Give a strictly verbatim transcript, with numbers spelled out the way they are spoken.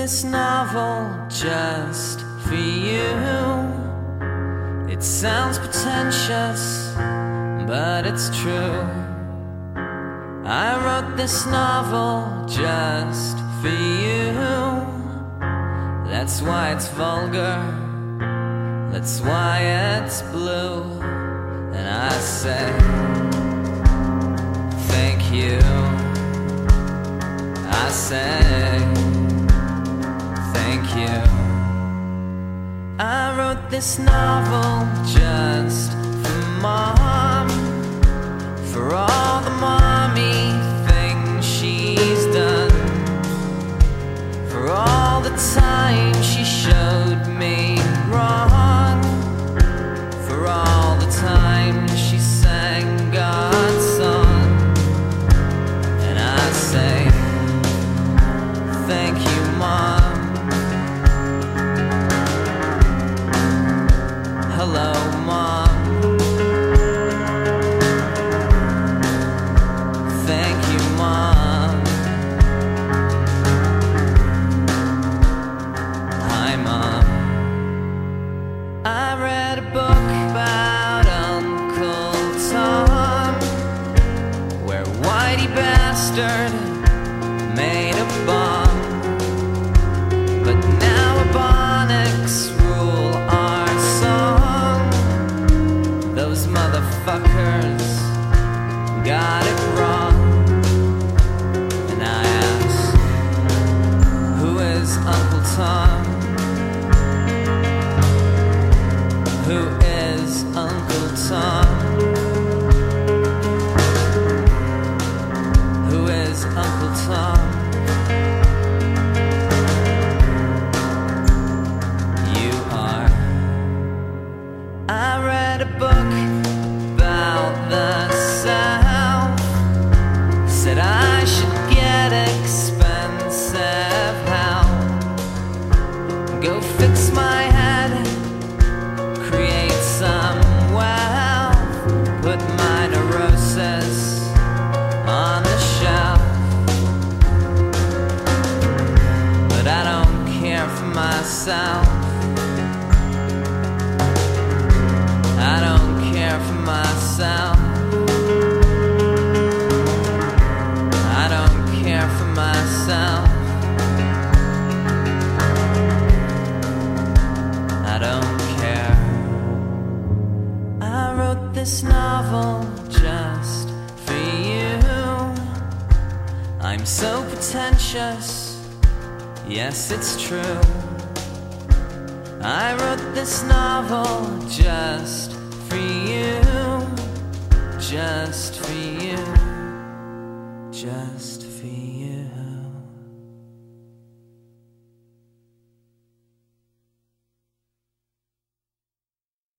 this novel just for you. It sounds pretentious, but it's true. I wrote this novel just for you. That's why it's vulgar, that's why it's blue. And I say thank you. I say thank you. I wrote this novel just for Mom, for all the mommy things she's done, for all the time she showed me wrong, for all the time she sang God's song. And I say thank you, Mom. Hello, Mom. Thank you, Mom. Hi, Mom. I read a book about Uncle Tom, where Whitey Bastard made a bomb. But now Ebonics rule our song. Those motherfuckers got it wrong. And I ask, who is Uncle Tom? Who is Uncle Tom? Who is Uncle Tom? You are. I read a book about the South, said I should get expensive help, go fix my head, create some wealth, put my neurosis on the shelf. But I don't care for myself. I don't care for myself. I don't care for myself. I don't care. I wrote this novel just for you. I'm so pretentious, yes, it's true. I wrote this novel just for you, just for you, just for you.